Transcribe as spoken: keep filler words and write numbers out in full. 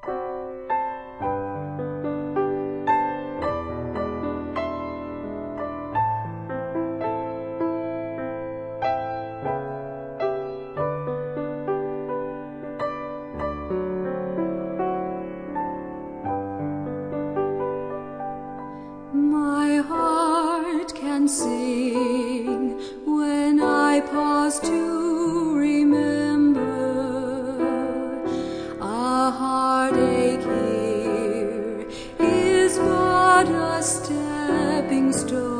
My heart can sing when I pause to remember. A heartache here is but a stepping stone.